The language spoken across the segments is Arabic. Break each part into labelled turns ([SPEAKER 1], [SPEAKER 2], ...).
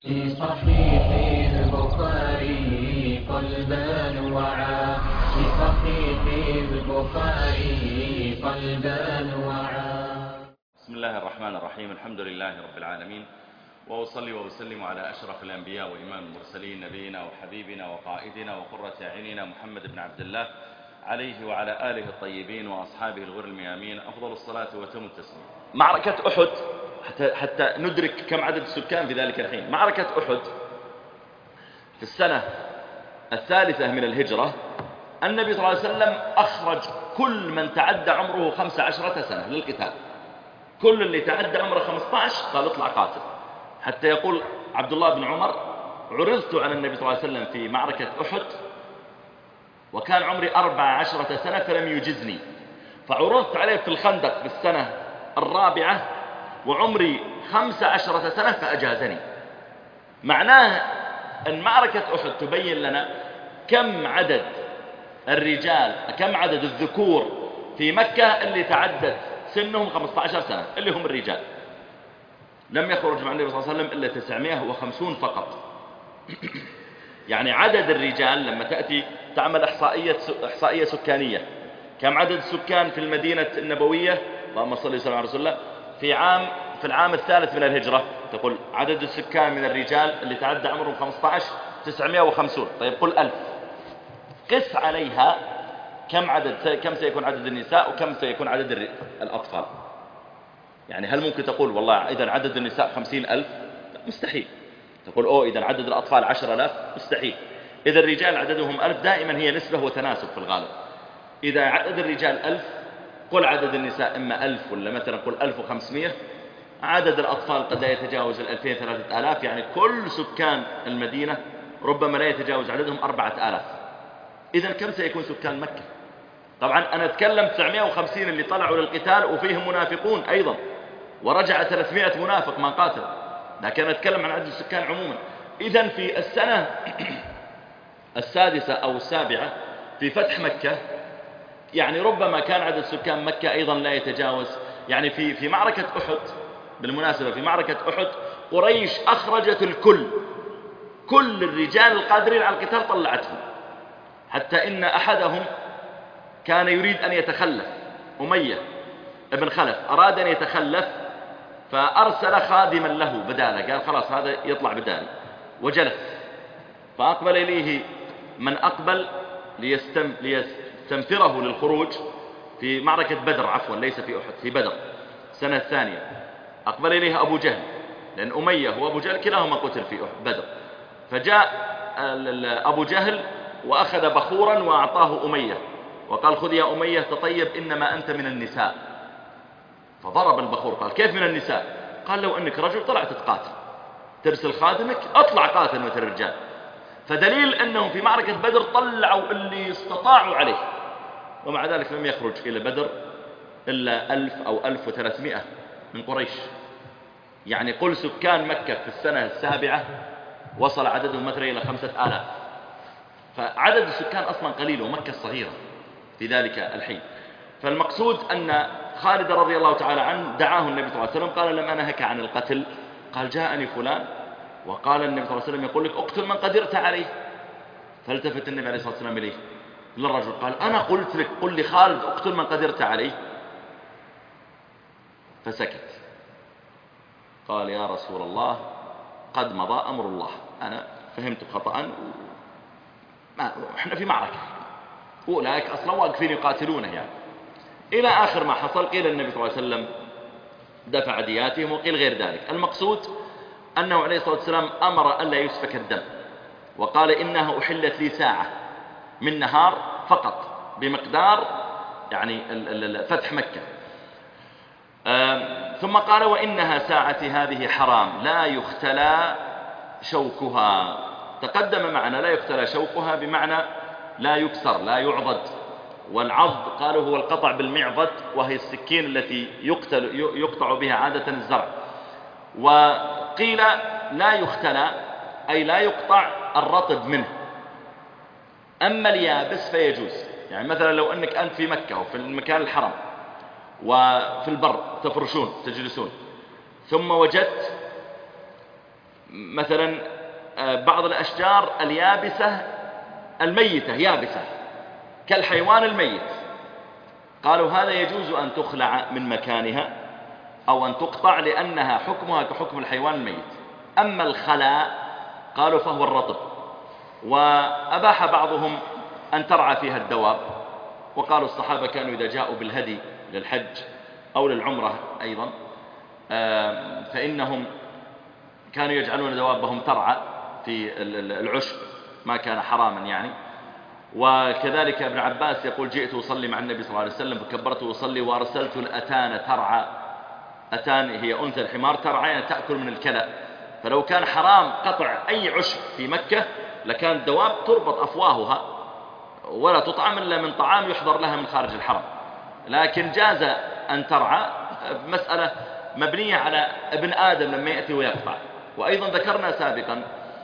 [SPEAKER 1] في صحيح البخاري قلبان وعا في صحيح البخاري قلبان وعا.
[SPEAKER 2] بسم الله الرحمن الرحيم. الحمد لله رب العالمين، وأصلي وأسلم على أشرف الأنبياء وإمام المرسلين نبينا وحبيبنا وقائدنا وقرة أعيننا محمد بن عبد الله عليه وعلى آله الطيبين وأصحابه الغر الميامين أفضل الصلاة وتم التسليم. معركة أحد، حتى ندرك كم عدد السكان في ذلك الحين. معركة أحد في السنة 3 من الهجرة، النبي صلى الله عليه وسلم أخرج كل من تعدى عمره 15 سنة للقتال. كل اللي تعدى عمره 15 قال اطلع قاتل. حتى يقول عبد الله بن عمر: عرضت على النبي صلى الله عليه وسلم في معركة أحد وكان عمري 14 سنة فلم يجزني، فعرضت عليه في الخندق في السنة 4 وعمري 15 سنة فأجازني. معناه أن معركة أحد تبين لنا كم عدد الرجال، كم عدد الذكور في مكة اللي تعدت سنهم 15 سنة، اللي هم الرجال. لم يخرج مع النبي صلى الله عليه وسلم إلا 950 فقط. يعني عدد الرجال لما تأتي تعمل إحصائية سكانية، كم عدد السكان في المدينة النبوية، اللهم صل وسلم على رسول الله، في العام الثالث من الهجرة، تقول عدد السكان من الرجال اللي تعدى عمرهم 15 950. طيب قل 1000، قس عليها كم سيكون عدد النساء وكم سيكون عدد الأطفال. يعني هل ممكن تقول والله إذا عدد النساء 50,000؟ مستحيل. تقول إذا عدد الأطفال 10,000؟ مستحيل. إذا الرجال عددهم 1000، دائما هي نسبة وتناسب في الغالب. إذا عدد الرجال 1000، قل عدد النساء إما 1000 ولا مثلا قل 1500. عدد الأطفال قد لا يتجاوز 2000 3000. يعني كل سكان المدينة ربما لا يتجاوز عددهم 4000. إذا كم سيكون سكان مكة؟ طبعا أنا أتكلم 950 اللي طلعوا للقتال وفيهم منافقون أيضا، ورجع 300 منافق ما قاتل، لكن أتكلم عن عدد السكان عموما. إذن في السنة 6 أو 7 في فتح مكة، يعني ربما كان عدد سكان مكة أيضا لا يتجاوز، يعني في معركة أحد بالمناسبة، في معركة أحد قريش أخرجت كل الرجال القادرين على القتال طلعتهم، حتى إن أحدهم كان يريد أن يتخلف، أمية ابن خلف أراد أن يتخلف فأرسل خادما له بداله، قال خلاص هذا يطلع بدالي، وجلس. فأقبل إليه من أقبل ليستنفره للخروج في معركة بدر، عفوا ليس في أحد، في بدر السنة 2. أقبل إليه أبو جهل، لأن أمية وأبو جهل كلاهما قتل في بدر. فجاء أبو جهل وأخذ بخورا وأعطاه أمية وقال: خذ يا أمية تطيب، إنما أنت من النساء. فضرب البخور، قال: كيف من النساء؟ قال: لو أنك رجل طلعت تقاتل، ترسل خادمك اطلع قاتل مثل الرجال. فدليل أنهم في معركة بدر طلعوا اللي استطاعوا عليه، ومع ذلك لم يخرج إلى بدر إلا 1000 أو 1300 من قريش. يعني قل سكان مكة في السنة 7 وصل عددهم مثلا إلى 5000. فعدد السكان أصلا قليل، ومكة صغيرة في ذلك الحين. فالمقصود أن خالد رضي الله تعالى عنه دعاه النبي صلى الله عليه وسلم، قال: لم أنهك عن القتل؟ قال: جاءني فلان وقال النبي صلى الله عليه وسلم يقول لك اقتل من قدرت عليه. فالتفت النبي عليه الصلاة والسلام إليه للرجل قال: أنا قلت لك قل لخالد اقتل من قدرت عليه. فسكت. قال: يا رسول الله قد مضى أمر الله، أنا فهمت خطأ، احنا في معركة أولئك أصلا واقفين يقاتلونه يعني. إلى آخر ما حصل. قيل النبي صلى الله عليه وسلم دفع دياتهم، وقيل غير ذلك. المقصود أنه عليه الصلاة والسلام أمر ألا يسفك الدم، وقال: إنها أحلت لي ساعة من نهار فقط بمقدار يعني فتح مكة. ثم قال: وإنها ساعتي هذه حرام لا يختلى شوكها. تقدم معنا لا يختلى شوكها بمعنى لا يكسر، لا يعضد. والعض قالوا هو القطع بالمعضد، وهي السكين التي يقطع بها عادة الزرع. وقيل لا يختلى أي لا يقطع الرطب منه، أما اليابس فيجوز. يعني مثلا لو أنك أنت في مكة وفي المكان الحرم وفي البر تفرشون تجلسون، ثم وجدت مثلا بعض الأشجار اليابسة الميتة يابسة كالحيوان الميت، قالوا هذا يجوز أن تخلع من مكانها أو أن تقطع لأنها حكمها كحكم الحيوان الميت. أما الخلاء قالوا فهو الرطب، وأباح بعضهم أن ترعى فيها الدواب، وقالوا الصحابة كانوا إذا جاءوا بالهدي للحج أو للعمرة أيضا فإنهم كانوا يجعلون دوابهم ترعى في العشب، ما كان حراما يعني. وكذلك ابن عباس يقول جئت أصلي مع النبي صلى الله عليه وسلم فكبرت أصلي وأرسلت الأتان ترعى. أتان هي أنثى الحمار ترعى يعني تأكل من الكلى، فلو كان حرام قطع أي عشب في مكة لكان الدواب تربط أفواهها ولا تطعم إلا من طعام يحضر لها من خارج الحرم، لكن جاز أن ترعى، مسألة مبنية على ابن آدم لما يأتي ويقطع. وأيضا ذكرنا سابقا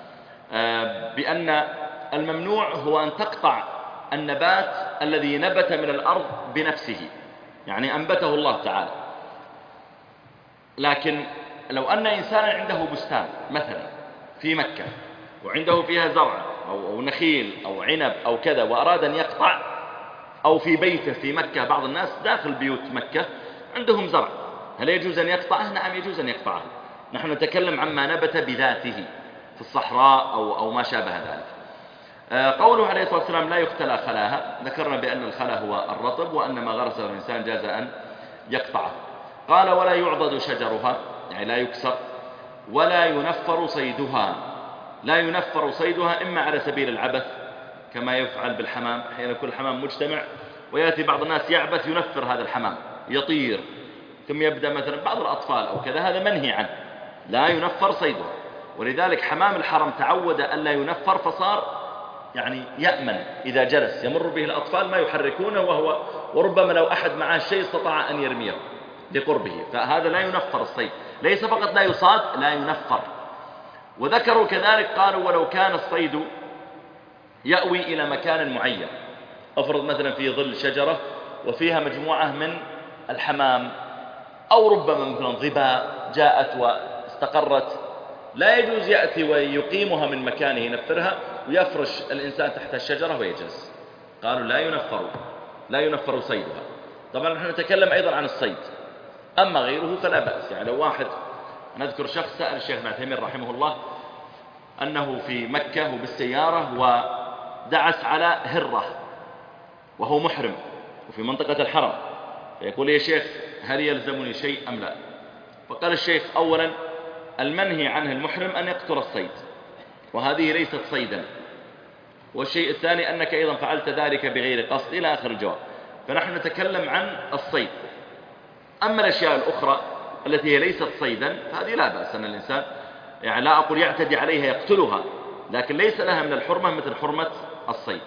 [SPEAKER 2] بأن الممنوع هو أن تقطع النبات الذي نبت من الأرض بنفسه، يعني أنبته الله تعالى. لكن لو أن إنسانا عنده بستان مثلا في مكة وعنده فيها زرع أو نخيل أو عنب أو كذا وأراد أن يقطع، أو في بيته في مكة، بعض الناس داخل بيوت مكة عندهم زرع، هل يجوز أن يقطعه؟ نعم يجوز أن يقطعه. نحن نتكلم عما نبت بذاته في الصحراء أو ما شابه ذلك. قوله عليه الصلاة والسلام لا يختلى خلاها، ذكرنا بأن الخلا هو الرطب، وأن ما غرسه الإنسان جاز أن يقطعه. قال ولا يعضد شجرها، يعني لا يكسر، ولا ينفر صيدها. لا ينفر صيدها إما على سبيل العبث كما يفعل بالحمام، أحيانا كل حمام مجتمع ويأتي بعض الناس يعبث ينفر هذا الحمام يطير، ثم يبدأ مثلا بعض الأطفال أو كذا، هذا منهي عنه، لا ينفر صيدها. ولذلك حمام الحرم تعود أن لا ينفر، فصار يعني يأمن إذا جلس يمر به الأطفال ما يحركونه، وربما لو أحد معه شيء استطاع أن يرميه لقربه، فهذا لا ينفر الصيد، ليس فقط لا يصاد، لا ينفر. وذكروا كذلك قالوا ولو كان الصيد يأوي إلى مكان معين، أفرض مثلا في ظل شجرة وفيها مجموعة من الحمام، أو ربما مثلا ظباء جاءت واستقرت، لا يجوز يأتي ويقيمها من مكانه ينفرها ويفرش الإنسان تحت الشجرة ويجلس. قالوا لا ينفر صيدها. طبعا نحن نتكلم أيضا عن الصيد، أما غيره فلا بأس. يعني لو واحد، نذكر شخص سأل الشيخ ابن عثيمين رحمه الله أنه في مكة وبالسيارة ودعس على هرة وهو محرم وفي منطقة الحرم، فيقول يا شيخ هل يلزمني شيء أم لا؟ فقال الشيخ أولا المنهي عنه المحرم أن يقتل الصيد، وهذه ليست صيدا، والشيء الثاني أنك أيضا فعلت ذلك بغير قصد، إلى آخر الجواب. فنحن نتكلم عن الصيد. أما الأشياء الأخرى التي هي ليست صيدا فهذه لا بأس أن الإنسان، يعني لا أقول يعتدي عليها يقتلها، لكن ليس لها من الحرمة مثل حرمة الصيد.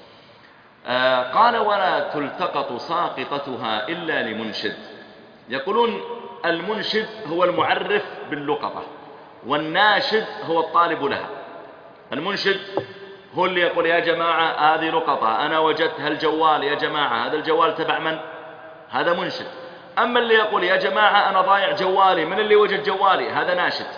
[SPEAKER 2] قال ولا تلتقط ساقطتها إلا لمنشد. يقولون المنشد هو المعرف باللقطة، والناشد هو الطالب لها. المنشد هو اللي يقول يا جماعة هذه لقطة، أنا وجدت هالجوال يا جماعة، هذا الجوال تبع من؟ هذا منشد. أما اللي يقول يا جماعة أنا ضايع جوالي، من اللي وجد جوالي؟ هذا ناشد.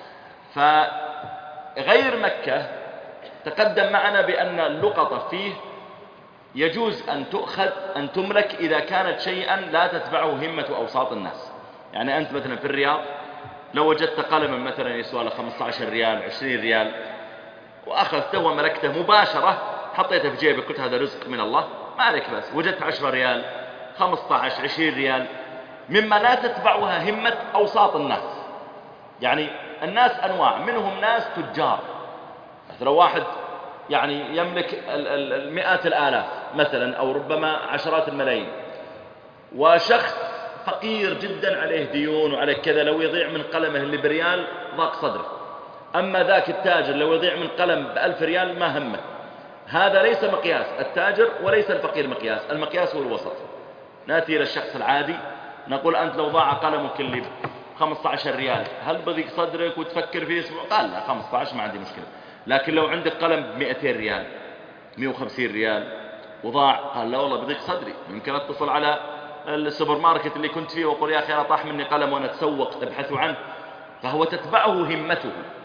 [SPEAKER 2] فغير مكة تقدم معنا بأن اللقطة فيه يجوز أن تؤخذ أن تملك إذا كانت شيئا لا تتبعه همة أوساط الناس. يعني أنت مثلا في الرياض لو وجدت قلما مثلا يسوى له 15 ريال 20 ريال وأخذته وملكته مباشرة، حطيته في جيبك، قلت هذا رزق من الله، ما عليك بس. وجدت 10 ريال 15 20 ريال مما لا تتبعها همة أوساط الناس. يعني الناس أنواع، منهم ناس تجار، مثلا واحد يعني يملك المئات الآلاف مثلا أو ربما عشرات الملايين، وشخص فقير جدا عليه ديون وعليه كذا، لو يضيع من قلمه اللي بريال ضاق صدره. أما ذاك التاجر لو يضيع من قلم ب1000 ريال ما همه. هذا ليس مقياس التاجر وليس الفقير مقياس، المقياس هو الوسط. نأتي إلى الشخص العادي نقول أنت لو ضاع قلمك اللي 15 ريال هل بضيق صدرك وتفكر فيه اسبوع؟ قال لا 15 ما عندي مشكلة. لكن لو عندك قلم ب200 ريال 150 ريال وضاع، قال لا والله بضيق صدري، يمكن أتصل على السوبر ماركت اللي كنت فيه وأقول يا أخي أنا طاح مني قلم وأنا أتسوق تبحث عنه. فهو تتبعه همته.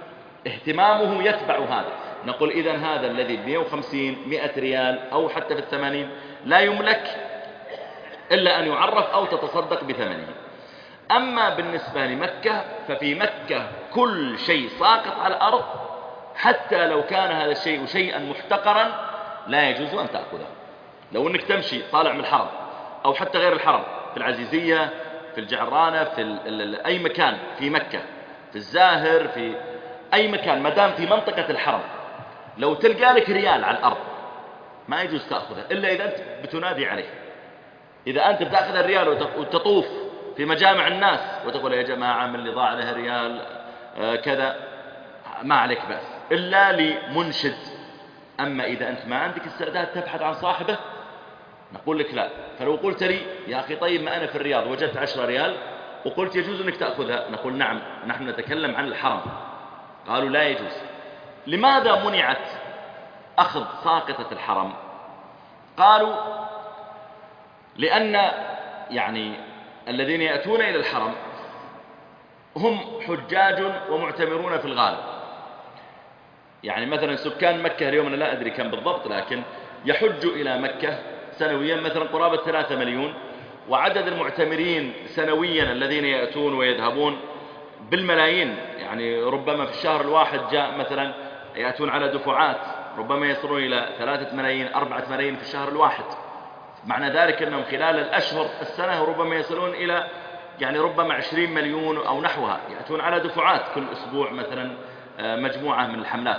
[SPEAKER 2] اهتمامه يتبع هذا. نقول إذن هذا الذي ب150 100 ريال أو حتى في 80 لا يملك إلا أن يعرف أو تتصدق بثمنه. أما بالنسبة لمكة ففي مكة كل شيء ساقط على الأرض حتى لو كان هذا الشيء شيئا محتقرا لا يجوز أن تأخذه. لو أنك تمشي طالع من الحرم أو حتى غير الحرم، في العزيزية، في الجعرانة، في أي مكان في مكة، في الزاهر، في أي مكان ما دام في منطقة الحرم، لو تلقى لك ريال على الأرض ما يجوز تأخذه إلا إذا أنت بتنادي عليه. إذا أنت بتأخذ الريال وتطوف في مجامع الناس وتقول يا جماعة من اللي ضاع له ريال كذا، ما عليك بأس إلا لمنشد. أما إذا أنت ما عندك استعداد تبحث عن صاحبه نقول لك لا. فلو قلت لي يا أخي طيب ما أنا في الرياض وجدت 10 ريال وقلت يجوز أنك تأخذها، نقول نعم، نحن نتكلم عن الحرم. قالوا لا يجوز. لماذا منعت أخذ ساقطة الحرم؟ قالوا لأن يعني الذين يأتون إلى الحرم هم حجاج ومعتمرون في الغالب. يعني مثلا سكان مكة اليوم أنا لا أدري كم بالضبط، لكن يحج إلى مكة سنويا مثلا قرابة 3 مليون، وعدد المعتمرين سنويا الذين يأتون ويذهبون بالملايين. يعني ربما في الشهر الواحد جاء مثلا يأتون على دفعات، ربما يصلون إلى 3 ملايين 4 ملايين في الشهر الواحد. معنى ذلك أنهم خلال الأشهر السنة ربما يصلون إلى يعني ربما 20 مليون أو نحوها، يأتون على دفعات كل أسبوع مثلا مجموعة من الحملات.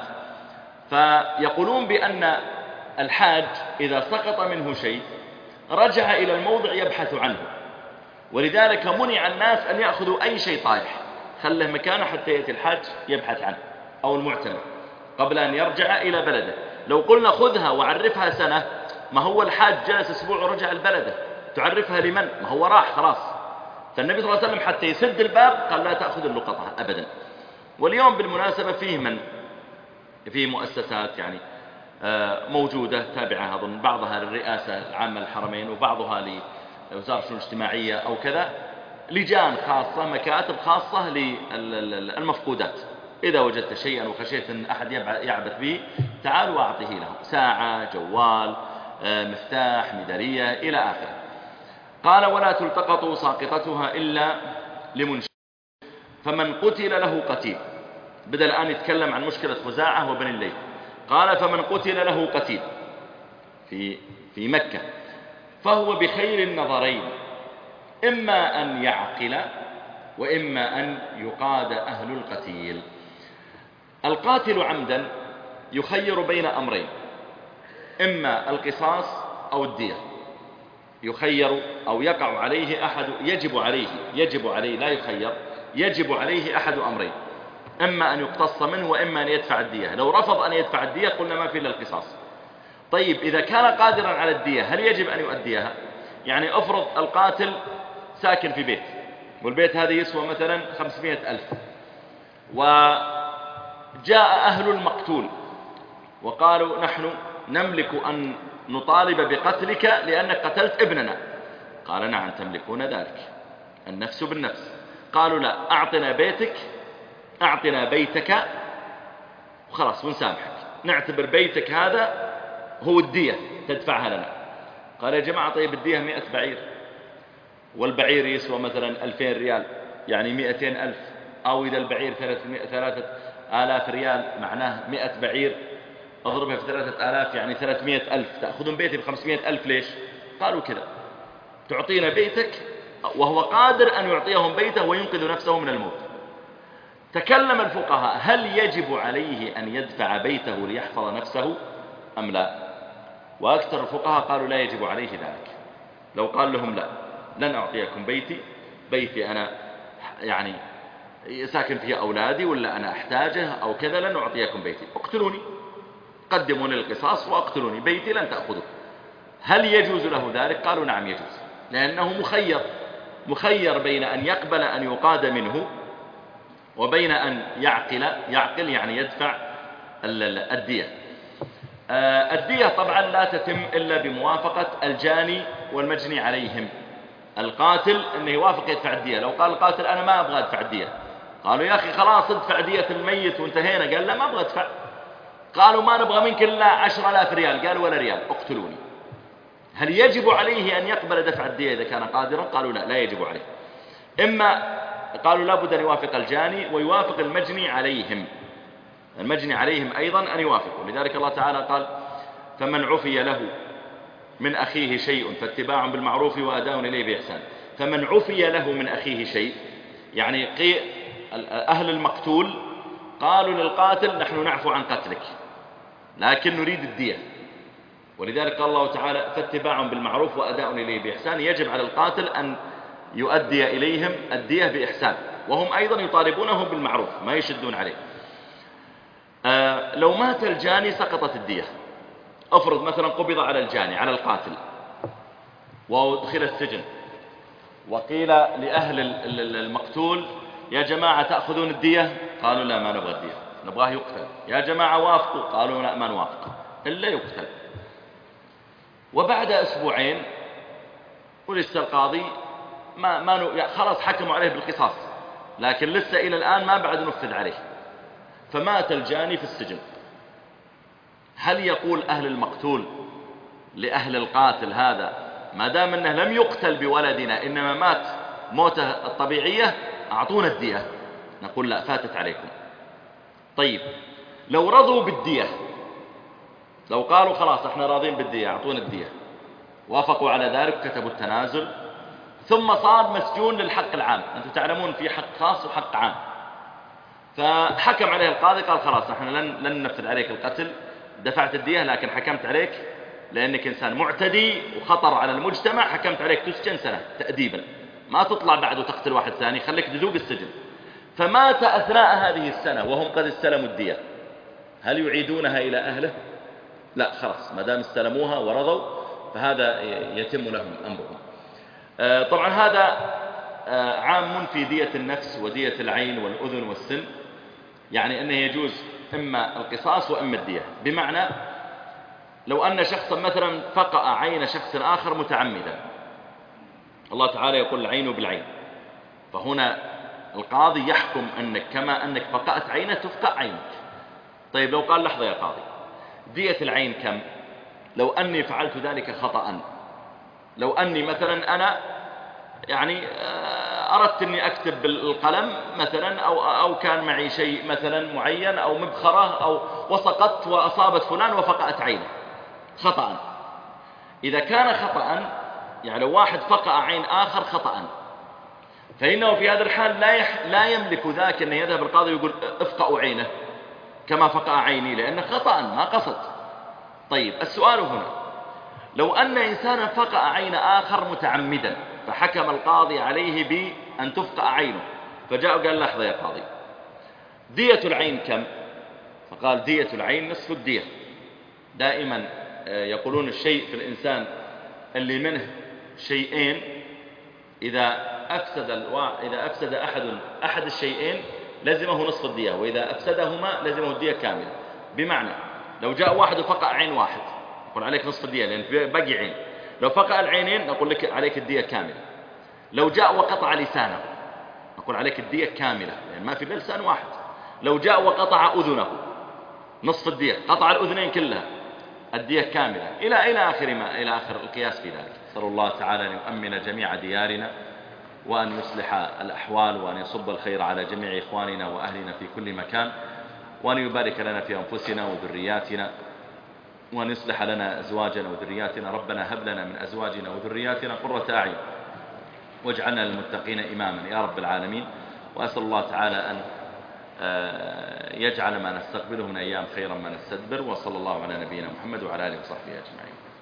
[SPEAKER 2] فيقولون بأن الحاج إذا سقط منه شيء رجع إلى الموضع يبحث عنه، ولذلك منع الناس أن يأخذوا أي شيء طايح، خله مكانه حتى يأتي الحاج يبحث عنه أو المعتمر قبل أن يرجع إلى بلده. لو قلنا خذها وعرفها سنة، ما هو الحاج جلس أسبوع ورجع البلده، تعرفها لمن؟ ما هو راح خلاص. فالنبي صلى الله عليه وسلم حتى يسد الباب قال لا تأخذ اللقطة أبدا. واليوم بالمناسبة فيه مؤسسات يعني موجودة تابعة أظن بعضها للرئاسة العامة للحرمين وبعضها لوزارة الشؤون الاجتماعية أو كذا، لجان خاصة مكاتب خاصة للمفقودات. إذا وجدت شيئا وخشيت أن أحد يعبث به تعال وأعطيه له، ساعة، جوال، مفتاح، ميدالية إلى آخره. قال ولا تلتقط ساقطتها إلا لمنشد فمن قتل له قتيل. بدأ الآن يتكلم عن مشكلة خزاعة وبني الليث. قال فمن قتل له قتيل في مكة فهو بخير النظرين، إما أن يعقل وإما أن يقاد أهل القتيل. القاتل عمدا يخير بين أمرين، إما القصاص أو الدية. يخير أو يقع عليه أحد، يجب عليه لا يخير، يجب عليه أحد أمرين، إما أن يقتص منه وإما أن يدفع الدية. لو رفض أن يدفع الدية قلنا ما في إلا القصاص. طيب إذا كان قادرا على الدية هل يجب أن يؤديها؟ يعني أفرض القاتل ساكن في بيت والبيت هذا يسوى مثلا 500,000، وجاء أهل المقتول وقالوا نحن نملك أن نطالب بقتلك لأنك قتلت ابننا. قال نعم تملكون ذلك، النفس بالنفس. قالوا لا، أعطنا بيتك وخلاص ونسامحك، نعتبر بيتك هذا هو الدية تدفعها لنا. قال يا جماعة طيب الدية 100 بعير، والبعير يسوى مثلا 2000 ريال يعني 200,000، أو إذا البعير 3000 ريال معناه 100 بعير أضربها في 3000 يعني 300,000، تأخذون بيتي ب500,000 ليش؟ قالوا كذا، تعطينا بيتك، وهو قادر أن يعطيهم بيته وينقذ نفسه من الموت. تكلم الفقهاء هل يجب عليه أن يدفع بيته ليحفظ نفسه أم لا؟ وأكثر الفقهاء قالوا لا يجب عليه ذلك. لو قال لهم لا، لن أعطيكم بيتي أنا يعني ساكن فيه أولادي ولا أنا أحتاجه أو كذا، لن أعطيكم بيتي، اقتلوني، قدموني القصاص وأقتلوني، بيتي لن تأخذه. هل يجوز له ذلك؟ قالوا نعم يجوز، لأنه مخير بين أن يقبل أن يقاد منه وبين أن يعقل يعني يدفع الدية. الدية طبعا لا تتم إلا بموافقة الجاني والمجني عليهم. القاتل أنه يوافق يدفع الدية. لو قال القاتل أنا ما أبغى أدفع الدية، قالوا يا أخي خلاص ادفع دية الميت وانتهينا. قال لا ما أبغى أدفع. قالوا ما نبغى منك إلا 10,000 ريال. قال ولا ريال، اقتلوني. هل يجب عليه أن يقبل دفع الدية إذا كان قادرا؟ قالوا لا، لا يجب عليه. إما قالوا لابد أن يوافق الجاني ويوافق المجني عليهم، المجني عليهم أيضا أن يوافقوا. لذلك الله تعالى قال فمن عفي له من أخيه شيء فاتباع بالمعروف وأداء إليه بإحسان. فمن عفي له من أخيه شيء يعني أهل المقتول قالوا للقاتل نحن نعفو عن قتلك لكن نريد الدية، ولذلك قال الله تعالى فاتباع بالمعروف وأداء إليه بإحسان. يجب على القاتل أن يؤدي إليهم الدية بإحسان، وهم أيضا يطالبونهم بالمعروف ما يشدون عليه. لو مات الجاني سقطت الدية. أفرض مثلا قبض على الجاني على القاتل وأدخل السجن، وقيل لأهل المقتول يا جماعة تأخذون الدية؟ قالوا لا ما نبغى الدية، نبغاه يقتل. يا جماعة وافقوا؟ قالوا لا ما نوافق إلا يقتل. وبعد أسبوعين ولسه القاضي خلاص حكموا عليه بالقصاص، لكن لسه إلى الآن ما بعد نفذ عليه، فمات الجاني في السجن. هل يقول أهل المقتول لأهل القاتل هذا ما دام أنه لم يقتل بولدنا إنما مات موته الطبيعية أعطونا الدية؟ نقول لا، فاتت عليكم. طيب لو رضوا بالدية، لو قالوا خلاص احنا راضين بالدية أعطونا الدية، وافقوا على ذلك كتبوا التنازل، ثم صار مسجون للحق العام. أنتم تعلمون في حق خاص وحق عام، فحكم عليه القاضي قال خلاص احنا لن ننفذ عليك القتل، دفعت الدية لكن حكمت عليك لأنك إنسان معتدي وخطر على المجتمع، حكمت عليك تسجن سنة تأديبا، ما تطلع بعد وتقتل واحد ثاني، خليك تذوق السجن. فمات أثناء هذه السنة وهم قد استلموا الدية، هل يعيدونها إلى أهله؟ لا، خلاص ما دام استلموها ورضوا فهذا يتم لهم أمرهم. طبعا هذا عام في دية النفس ودية العين والأذن والسن، يعني أنه يجوز إما القصاص وإما الدية. بمعنى لو أن شخصا مثلا فقأ عين شخص آخر متعمدا، الله تعالى يقول العين بالعين، فهنا القاضي يحكم أنك كما أنك فقأت عينه تفقأ عينك. طيب لو قال لحظة يا قاضي دية العين كم؟ لو أني فعلت ذلك خطأ، لو أني مثلا أنا يعني أردت أني أكتب بالقلم مثلا أو كان معي شيء مثلا معين أو مبخرة أو وسقطت وأصابت فلان وفقأت عينه خطأ. إذا كان خطأ يعني لو واحد فقأ عين آخر خطأ، فإنه في هذا الحال لا يملك ذاك أن يذهب القاضي ويقول افقأوا عينه كما فقأ عيني، لأنه خطأ ما قصد. طيب السؤال هنا لو أن إنسانا فقأ عين آخر متعمدا فحكم القاضي عليه بأن تفقأ عينه، فجاء وقال لحظة يا قاضي دية العين كم؟ فقال دية العين نصف الدية. دائما يقولون الشيء في الإنسان اللي منه شيئين إذا أفسد أحد الشيئين لزمه نصف الدية، وإذا أفسدهما لزمه الدية كاملة. بمعنى لو جاء واحد وفقأ عين واحد نقول عليك نصف الدية لأن بقي عين، لو فقأ العينين نقول لك عليك الدية كاملة. لو جاء وقطع لسانه نقول عليك الدية كاملة لأن ما في إلا لسان واحد. لو جاء وقطع أذنه نصف الدية، قطع الأذنين كلها الدية كاملة، إلى آخر القياس في ذلك. نسأل الله تعالى أن يؤمن جميع ديارنا وأن يصلح الأحوال وأن يصب الخير على جميع إخواننا وأهلنا في كل مكان، وأن يبارك لنا في أنفسنا وذرياتنا، وأن يصلح لنا أزواجنا وذرياتنا. ربنا هب لنا من أزواجنا وذرياتنا قرة أعين واجعلنا للمتقين إماما يا رب العالمين. وأسأل الله تعالى أن يجعل ما نستقبله من أيام خيرا ما نستدبر. وصلى الله على نبينا محمد وعلى آله وصحبه أجمعين.